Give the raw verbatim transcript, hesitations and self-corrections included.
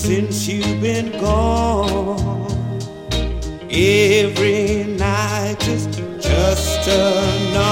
since you've been gone. Every night is just another